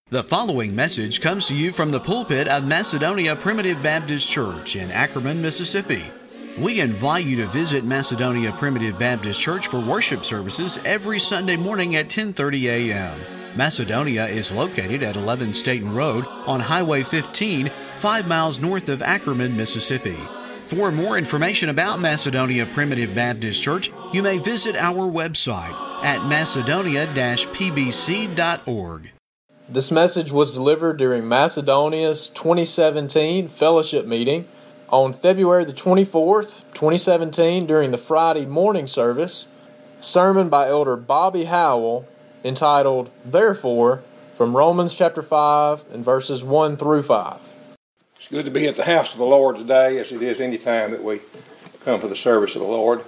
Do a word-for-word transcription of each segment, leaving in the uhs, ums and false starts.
The following message comes to you from the pulpit of Macedonia Primitive Baptist Church in Ackerman, Mississippi. We invite you to visit Macedonia Primitive Baptist Church for worship services every Sunday morning at ten thirty a m Macedonia is located at eleven Staten Road on Highway fifteen, five miles north of Ackerman, Mississippi. For more information about Macedonia Primitive Baptist Church, you may visit our website at macedonia dash p b c dot org. This message was delivered during Macedonia's twenty seventeen fellowship meeting on February the twenty-fourth, twenty seventeen, during the Friday morning service. Sermon by Elder Bobby Howell entitled, Therefore, from Romans chapter five and verses one through five. It's good to be at the house of the Lord today, as it is any time that we come for the service of the Lord.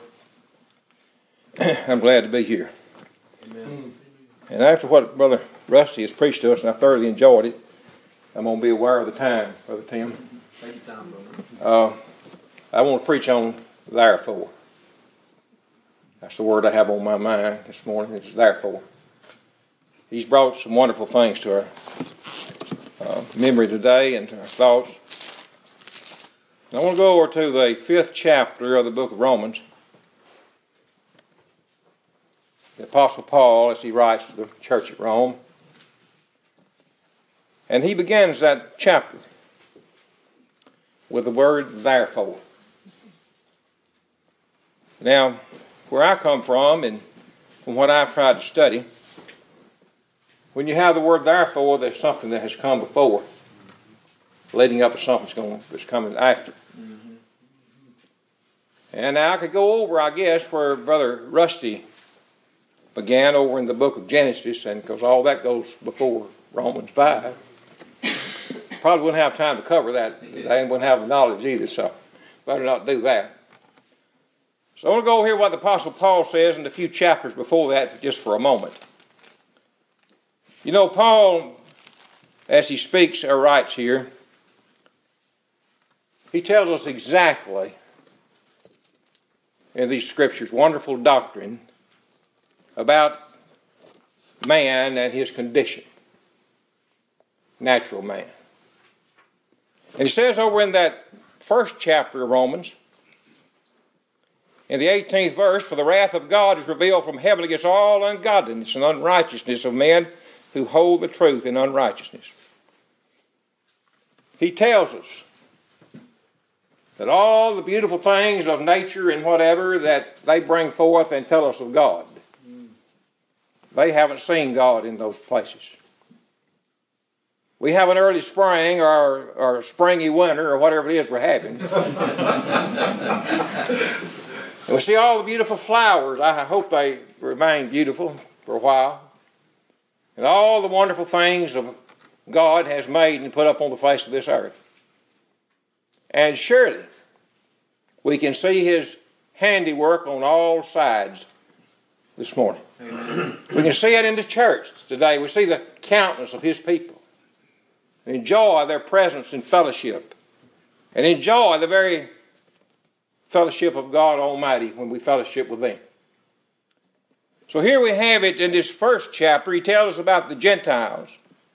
I'm glad to be here. Amen. And after what Brother Rusty has preached to us, and I thoroughly enjoyed it, I'm going to be aware of the time, Brother Tim. Take your time, brother. Uh, I want to preach on therefore. That's the word I have on my mind this morning. It's therefore. He's brought some wonderful things to our uh, memory today and to our thoughts. And I want to go over to the fifth chapter of the book of Romans. The Apostle Paul, as he writes to the church at Rome. And he begins that chapter with the word therefore. Now, where I come from and from what I've tried to study, when you have the word therefore, there's something that has come before, leading up to something that's, going, that's coming after. Mm-hmm. And now I could go over, I guess, where Brother Rusty began over in the book of Genesis, and because all that goes before Romans five. Probably wouldn't have time to cover that today and wouldn't have the knowledge either, so better not do that. So I want to go over here what the Apostle Paul says in the few chapters before that just for a moment. You know, Paul, as he speaks or writes here, he tells us exactly in these scriptures wonderful doctrine about man and his condition, natural man. And he says over in that first chapter of Romans, in the eighteenth verse, For the wrath of God is revealed from heaven against all ungodliness and unrighteousness of men who hold the truth in unrighteousness. He tells us that all the beautiful things of nature and whatever that they bring forth and tell us of God, they haven't seen God in those places. We have an early spring or, or a springy winter or whatever it is we're having. And we see all the beautiful flowers. I hope they remain beautiful for a while. And all the wonderful things of God has made and put up on the face of this earth. And surely we can see His handiwork on all sides this morning. Amen. We can see it in the church today. We see the countenance of His people. And enjoy their presence and fellowship. And enjoy the very fellowship of God Almighty when we fellowship with them. So here we have it in this first chapter. He tells us about the Gentiles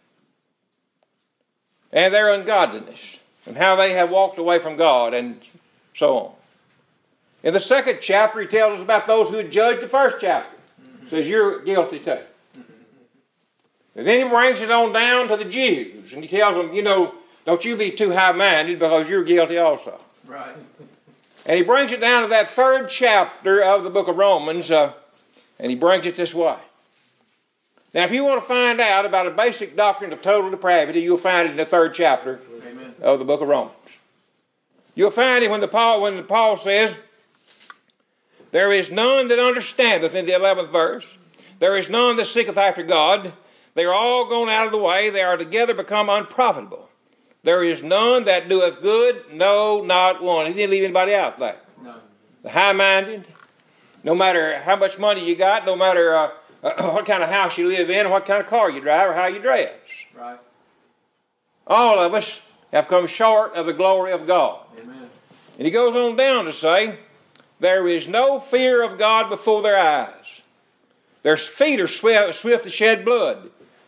and their ungodliness and how they have walked away from God and so on. In the second chapter, he tells us about those who had judged the first chapter. He says, you're guilty too. And then he brings it on down to the Jews. And he tells them, you know, don't you be too high-minded because you're guilty also. Right. And he brings it down to that third chapter of the book of Romans, uh, and he brings it this way. Now, if you want to find out about a basic doctrine of total depravity, you'll find it in the third chapter Amen. Of the book of Romans. You'll find it when the Paul, when the Paul says, there is none that understandeth, in the eleventh verse. There is none that seeketh after God. They are all gone out of the way. They are together become unprofitable. There is none that doeth good, no, not one. He didn't leave anybody out there. No. The high-minded, no matter how much money you got, no matter uh, uh, what kind of house you live in, or what kind of car you drive, or how you dress. Right. All of us have come short of the glory of God. Amen. And he goes on down to say, there is no fear of God before their eyes. Their feet are swift, swift to shed blood.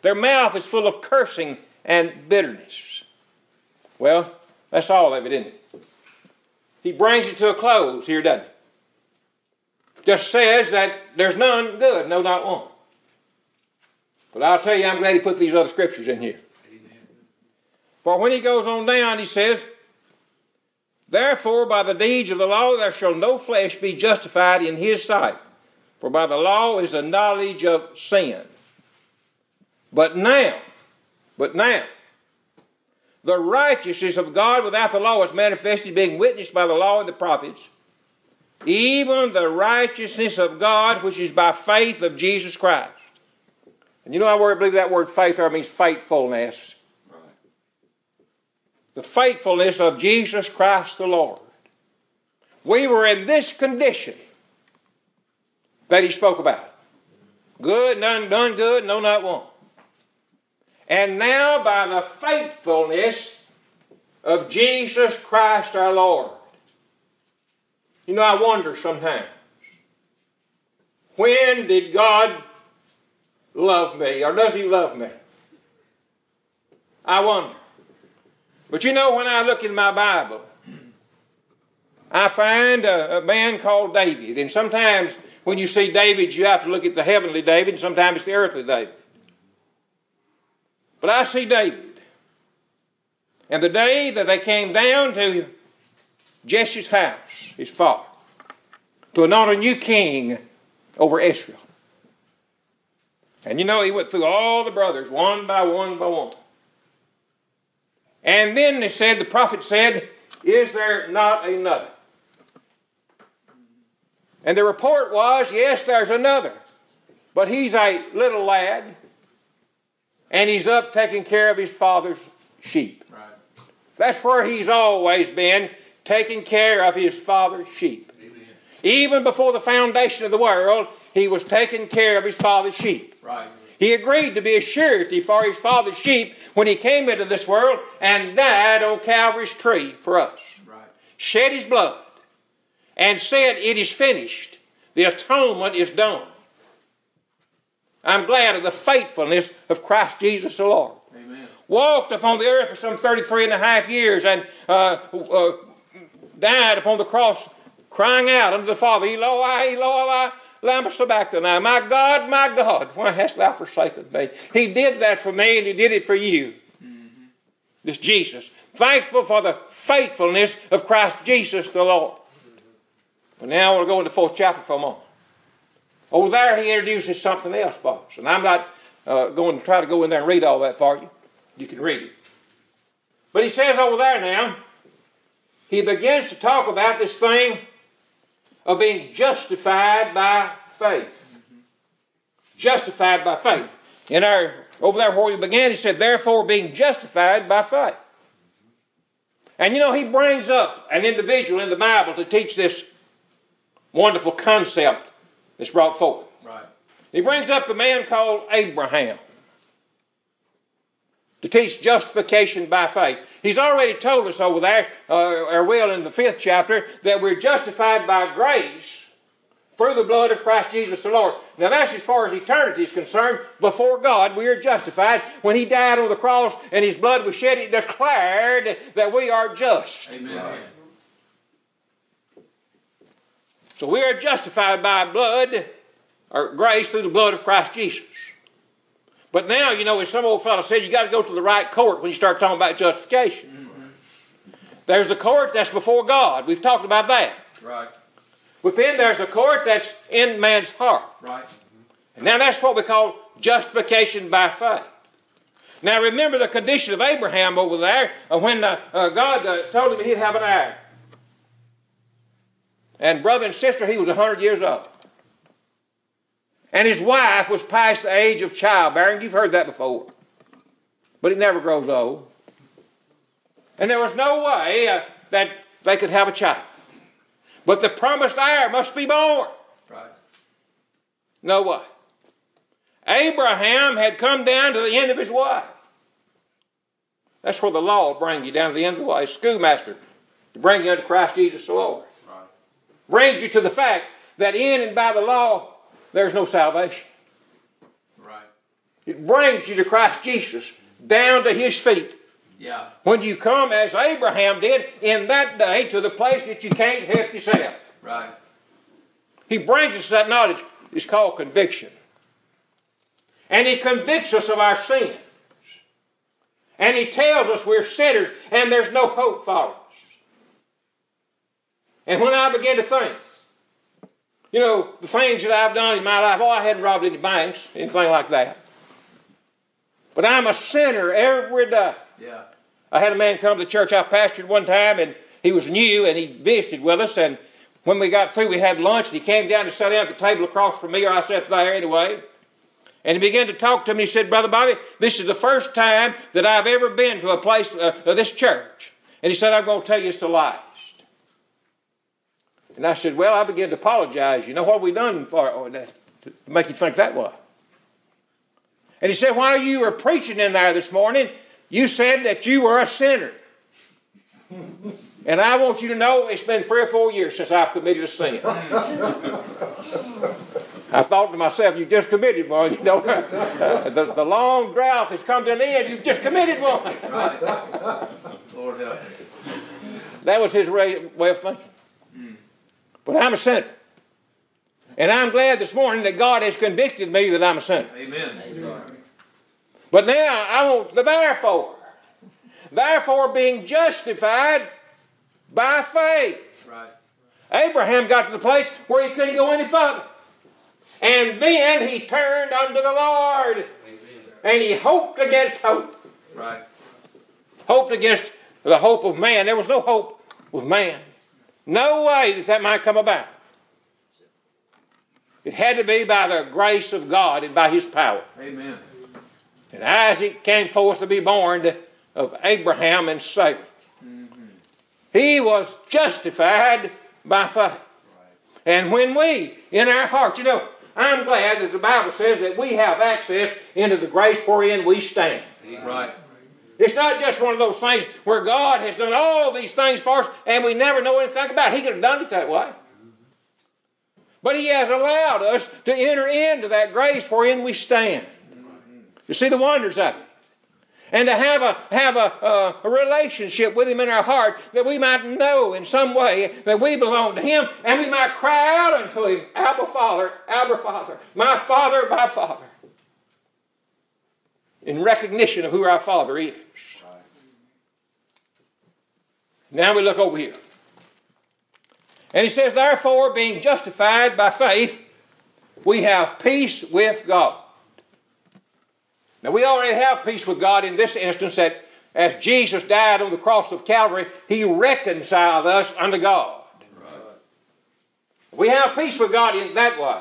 Their mouth is full of cursing and bitterness. Well, that's all of it, isn't it? He brings it to a close here, doesn't he? Just says that there's none good, no, not one. But I'll tell you, I'm glad he put these other scriptures in here. Amen. For when he goes on down, he says, therefore, by the deeds of the law, there shall no flesh be justified in his sight. For by the law is the knowledge of sin. But now, but now, the righteousness of God without the law is manifested, being witnessed by the law and the prophets, even the righteousness of God which is by faith of Jesus Christ. And you know, I believe that word faith there means faithfulness. Right. The faithfulness of Jesus Christ the Lord. We were in this condition that he spoke about. Good, none, none good, no, not one. And now by the faithfulness of Jesus Christ our Lord. You know, I wonder sometimes, when did God love me? Or does he love me? I wonder. But you know, when I look in my Bible, I find a, a man called David. And sometimes when you see David, you have to look at the heavenly David, and sometimes it's the earthly David. But I see David. And the day that they came down to Jesse's house, his father, to anoint a new king over Israel. And you know, he went through all the brothers, one by one by one. And then they said, the prophet said, is there not another? And the report was, yes, there's another. But he's a little lad, and he's up taking care of his father's sheep. Right. That's where he's always been, taking care of his father's sheep. Amen. Even before the foundation of the world, he was taking care of his father's sheep. Right. He agreed to be a surety for his father's sheep when he came into this world and died on Calvary's tree for us. Right. Shed his blood and said, it is finished. The atonement is done. I'm glad of the faithfulness of Christ Jesus the Lord. Amen. Walked upon the earth for some thirty-three and a half years and uh, uh, died upon the cross crying out unto the Father, Eloi, Eloi, lama sabachthani. My God, my God, why hast thou forsaken me? He did that for me, and he did it for you. Mm-hmm. This Jesus. Thankful for the faithfulness of Christ Jesus the Lord. Mm-hmm. But now we'll go into the fourth chapter for a moment. Over there he introduces something else for us. And I'm not uh, going to try to go in there and read all that for you. You can read it. But he says over there now, he begins to talk about this thing of being justified by faith. Mm-hmm. Justified by faith. In our, over there where we began, he said, therefore being justified by faith. And you know, he brings up an individual in the Bible to teach this wonderful concept that's brought forth. Right. He brings up a man called Abraham to teach justification by faith. He's already told us over there, uh, or will in the fifth chapter, that we're justified by grace through the blood of Christ Jesus the Lord. Now that's as far as eternity is concerned. Before God, we are justified. When he died on the cross and his blood was shed, it declared that we are just. Amen. Right. So we are justified by blood, or grace through the blood of Christ Jesus. But now, you know, as some old fellow said, you got to go to the right court when you start talking about justification. Mm-hmm. There's a court that's before God. We've talked about that. Right. Within there's a court that's in man's heart. Right. And now that's what we call justification by faith. Now remember the condition of Abraham over there when uh, uh, God uh, told him he'd have an heir. And brother and sister, he was one hundred years old. And his wife was past the age of childbearing. You've heard that before. But it never grows old. And there was no way uh, that they could have a child. But the promised heir must be born. Right. No way. Abraham had come down to the end of his way. That's where the law will bring you down to the end of the way. Schoolmaster, to bring you unto Christ Jesus the Lord. Right. Brings you to the fact that in and by the law, there's no salvation. Right. It brings you to Christ Jesus, down to His feet. Yeah. When you come, as Abraham did in that day, to the place that you can't help yourself. Right. He brings us that knowledge. It's called conviction. And He convicts us of our sins. And He tells us we're sinners and there's no hope for us. And when I begin to think, you know, the things that I've done in my life, oh, I hadn't robbed any banks, anything like that. But I'm a sinner every day. Yeah. I had a man come to the church I pastored one time, and he was new, and he visited with us, and when we got through, we had lunch, and he came down to sit down at the table across from me, or I sat there anyway, and he began to talk to me. He said, Brother Bobby, this is the first time that I've ever been to a place, uh, uh, this church. And he said, I'm going to tell you it's the last. And I said, well, I began to apologize. You know what we done for oh, to make you think that way? And he said, while you were preaching in there this morning, you said that you were a sinner. And I want you to know it's been three or four years since I've committed a sin. I thought to myself, you just committed one. You know, the, the long drought has come to an end. You've just committed one. Right. Lord help me. That was his way, way of thinking. Mm. But I'm a sinner. And I'm glad this morning that God has convicted me that I'm a sinner. Amen. But now I want the therefore. Therefore being justified by faith. Right. Abraham got to the place where he couldn't go any further. And then he turned unto the Lord. Amen. And he hoped against hope. Right. Hoped against the hope of man. There was no hope with man. No way that that might come about. It had to be by the grace of God and by His power. Amen. And Isaac came forth to be born of Abraham and Sarah. Mm-hmm. He was justified by faith. Right. And when we, in our hearts, you know, I'm glad that the Bible says that we have access into the grace wherein we stand. Right. It's not just one of those things where God has done all these things for us and we never know anything about it. He could have done it that way. But He has allowed us to enter into that grace wherein we stand. You see the wonders of it. And to have a have a, a, a relationship with Him in our heart that we might know in some way that we belong to Him and we might cry out unto Him, Abba Father, Abba Father, my Father, my Father. In recognition of who our Father is. Now we look over here. And he says, therefore, being justified by faith, we have peace with God. Now we already have peace with God in this instance that as Jesus died on the cross of Calvary, He reconciled us unto God. Right. We have peace with God in that way.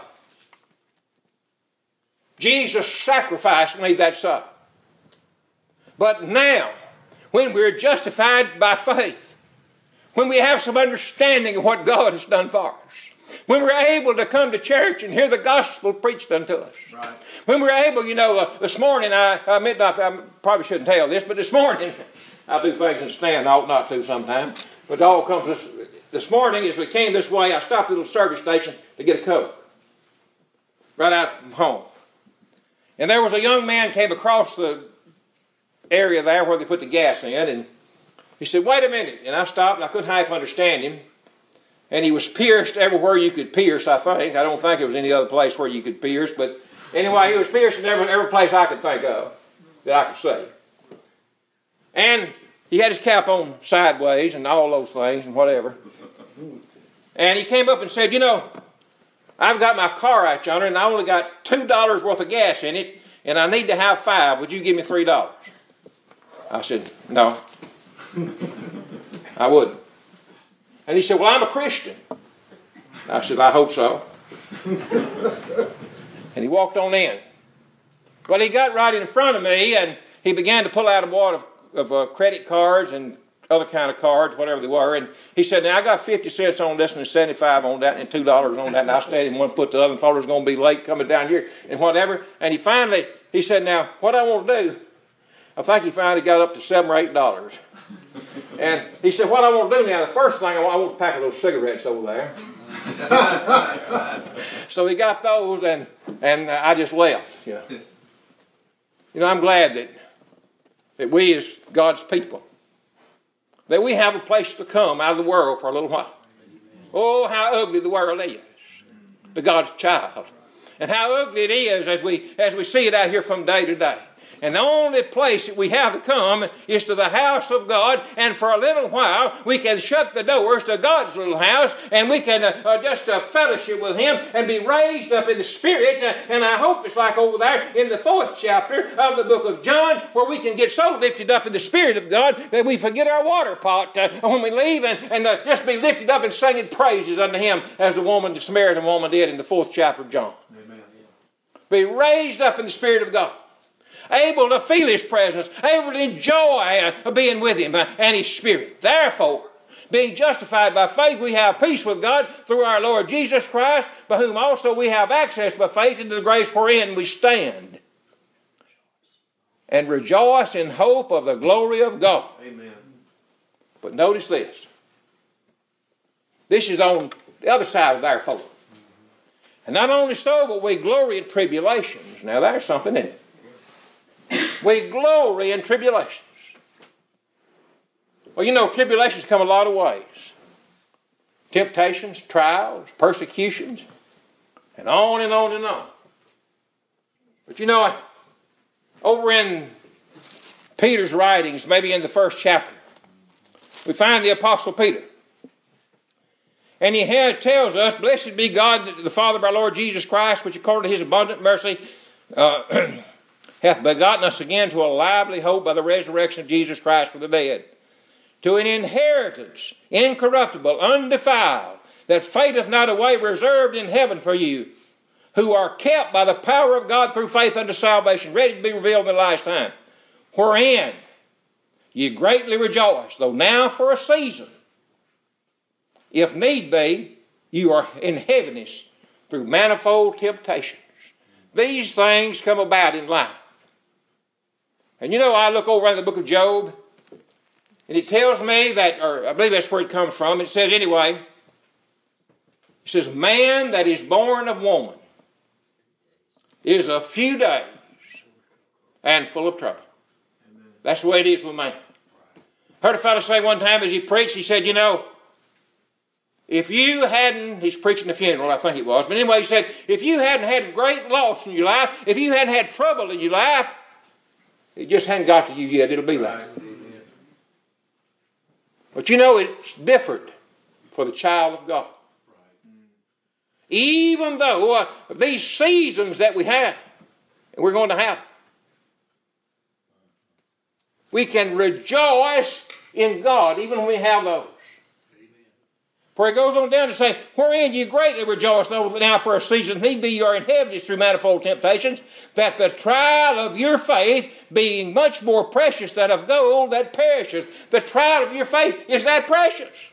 Jesus' sacrifice made that so. But now, when we're justified by faith, when we have some understanding of what God has done for us, when we're able to come to church and hear the gospel preached unto us, right. When we're able, you know, uh, this morning, I, I admit I, I probably shouldn't tell this, but this morning, I do things and stand, I ought not to sometimes, but it all comes this, this morning as we came this way, I stopped at a little service station to get a Coke, right out from home. And there was a young man came across the area there where they put the gas in, and he said, wait a minute. And I stopped, and I couldn't half understand him. And he was pierced everywhere you could pierce, I think. I don't think there was any other place where you could pierce, but anyway, he was pierced in every, every place I could think of that I could see. And he had his cap on sideways and all those things and whatever. And he came up and said, you know, I've got my car out yonder, and I only got two dollars worth of gas in it, and I need to have five. Would you give me three dollars? I said, no, I wouldn't. And he said, well, I'm a Christian. I said, I hope so. And he walked on in. Well, he got right in front of me, and he began to pull out a wad of, of uh, credit cards and other kind of cards, whatever they were. And he said, now, I got fifty cents on this and seventy-five on that and two dollars on that. And I stayed in one foot to the other and thought I was going to be late coming down here and whatever. And he finally, he said, now, what I want to do, I think he finally got up to seven or eight dollars. And he said, what I want to do now, the first thing I want, I want a pack of those cigarettes over there. So he got those, and, and I just left, you know. You know, I'm glad that, that we as God's people, that we have a place to come out of the world for a little while. Oh, how ugly the world is to God's child. And how ugly it is as we, as we see it out here from day to day. And the only place that we have to come is to the house of God, and for a little while we can shut the doors to God's little house, and we can uh, uh, just uh, fellowship with Him and be raised up in the Spirit. Uh, and I hope it's like over there in the fourth chapter of the book of John, where we can get so lifted up in the Spirit of God that we forget our water pot uh, when we leave, and, and uh, just be lifted up and singing praises unto Him, as the woman, the Samaritan woman, did in the fourth chapter of John. Amen. Be raised up in the Spirit of God, able to feel His presence, able to enjoy uh, being with Him uh, and His Spirit. Therefore, being justified by faith, we have peace with God through our Lord Jesus Christ, by whom also we have access by faith into the grace wherein we stand, and rejoice in hope of the glory of God. Amen. But notice this. This is on the other side of therefore. And not only so, but we glory in tribulations. Now there's something in it. We glory in tribulations. Well, you know, tribulations come a lot of ways. Temptations, trials, persecutions, and on and on and on. But you know, over in Peter's writings, maybe in the first chapter, we find the Apostle Peter. And he has, tells us, blessed be God, the Father of our Lord Jesus Christ, which according to His abundant mercy uh, hath begotten us again to a lively hope by the resurrection of Jesus Christ from the dead, to an inheritance incorruptible, undefiled, that fadeth not away, reserved in heaven for you, who are kept by the power of God through faith unto salvation, ready to be revealed in the last time, wherein ye greatly rejoice, though now for a season, if need be, you are in heaviness through manifold temptations. These things come about in life. And you know, I look over in the book of Job, and it tells me that, or I believe that's where it comes from. It says anyway, it says, man that is born of woman is a few days and full of trouble. Amen. That's the way it is with man. I heard a fellow say one time as he preached, he said, you know, if you hadn't, he's preaching the funeral, I think it was, but anyway, he said, if you hadn't had great loss in your life, if you hadn't had trouble in your life, it just hadn't got to you yet. It'll be like it. But you know, it's different for the child of God. Even though uh, these seasons that we have, and we're going to have, we can rejoice in God even when we have those. For it goes on down to say, wherein you greatly rejoice, though now for a season need be you are in heaviness through manifold temptations, that the trial of your faith, being much more precious than of gold that perishes. The trial of your faith is that precious.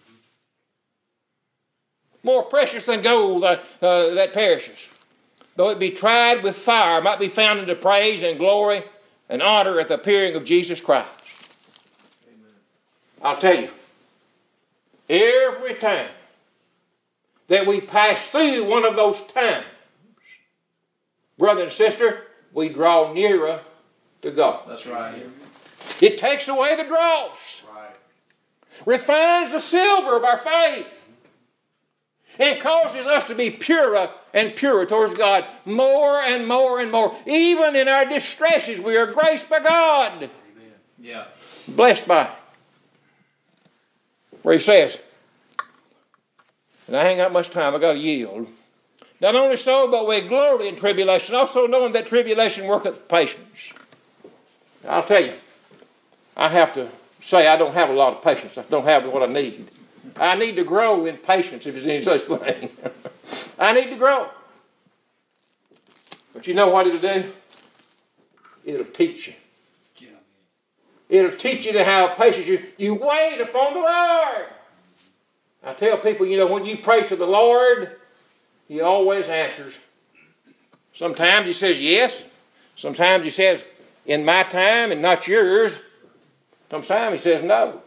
More precious than gold uh, uh, that perishes. Though it be tried with fire, might be found into praise and glory and honor at the appearing of Jesus Christ. Amen. I'll tell you, every time that we pass through one of those times, brother and sister, we draw nearer to God. That's right. It takes away the dross. Right. Refines the silver of our faith. And causes us to be purer and purer towards God more and more and more. Even in our distresses, we are graced by God. Amen. Yeah. Blessed by it. Where he says, and I ain't got much time, I've got to yield. Not only so, but we glory in tribulation, also knowing that tribulation worketh patience. I'll tell you, I have to say I don't have a lot of patience. I don't have what I need. I need to grow in patience, if there's any such thing. I need to grow. But you know what it'll do? It'll teach you. It'll teach you to have patience. You, you wait upon the Lord. I tell people, you know, when you pray to the Lord, He always answers. Sometimes He says yes. Sometimes He says, in my time and not yours. Sometimes He says no.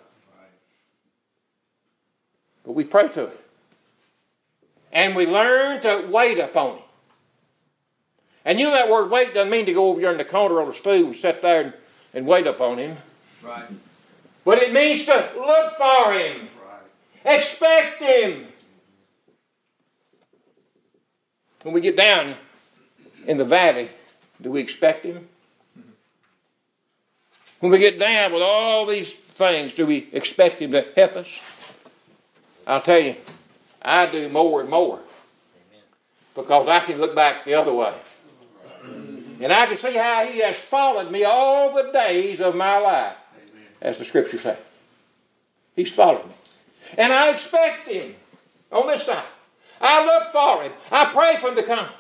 But we pray to Him. And we learn to wait upon Him. And you know that word wait doesn't mean to go over there in the corner on the stool and sit there and, and wait upon him. Right. But it means to look for him. Right. Expect him. When we get down in the valley, do we expect him? When we get down with all these things, do we expect him to help us? I'll tell you, I do more and more. Because I can look back the other way. And I can see how he has followed me all the days of my life. As the scripture says. He's followed me. And I expect him on this side. I look for him. I pray for him to come.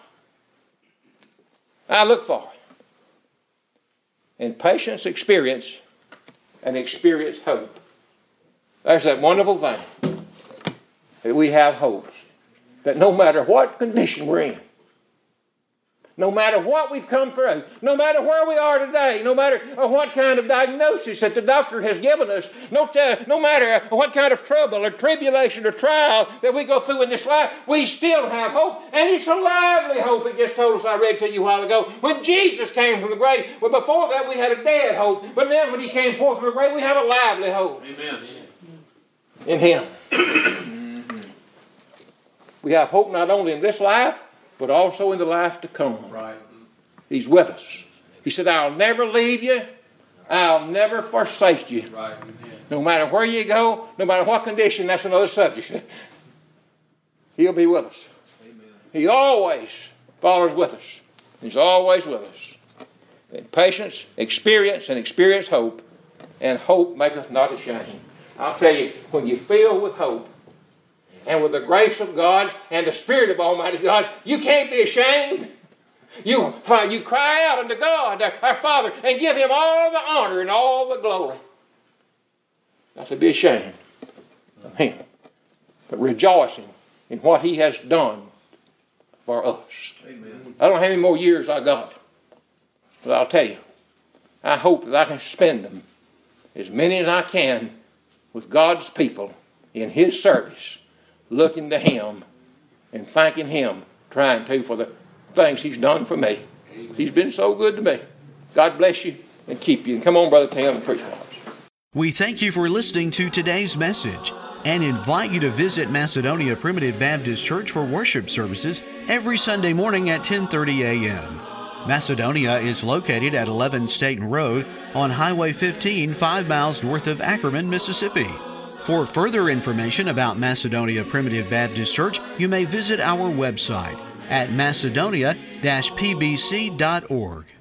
I look for him. And patience, experience, and experience hope. There's that wonderful thing. That we have hope. That no matter what condition we're in, no matter what we've come through, no matter where we are today, no matter what kind of diagnosis that the doctor has given us, no, uh, no matter what kind of trouble or tribulation or trial that we go through in this life, we still have hope. And it's a lively hope. It just told us, I read to you a while ago, when Jesus came from the grave. Well, before that we had a dead hope. But then when he came forth from the grave, we have a lively hope. Amen. In him. We have hope not only in this life, but also in the life to come. Right. He's with us. He said, I'll never leave you. I'll never forsake you. Right. No matter where you go, no matter what condition, that's another subject. He'll be with us. Amen. He always follows with us. He's always with us. And patience, experience, and experience hope. And hope maketh not ashamed. I'll tell you, when you fill with hope, and with the grace of God and the Spirit of Almighty God, you can't be ashamed. You, you cry out unto God, our Father, and give him all the honor and all the glory. Not to be ashamed of him, but rejoicing in what he has done for us. Amen. I don't know how many more years I got, but I'll tell you, I hope that I can spend them, as many as I can, with God's people in his service, looking to him and thanking him, trying to for the things he's done for me. He's been so good to me. God bless you and keep you. And come on, Brother Tim, and preach for us. We thank you for listening to today's message and invite you to visit Macedonia Primitive Baptist Church for worship services every Sunday morning at ten thirty a.m. Macedonia is located at eleven Staten Road on Highway fifteen, five miles north of Ackerman, Mississippi. For further information about Macedonia Primitive Baptist Church, you may visit our website at macedonia dash p b c dot org.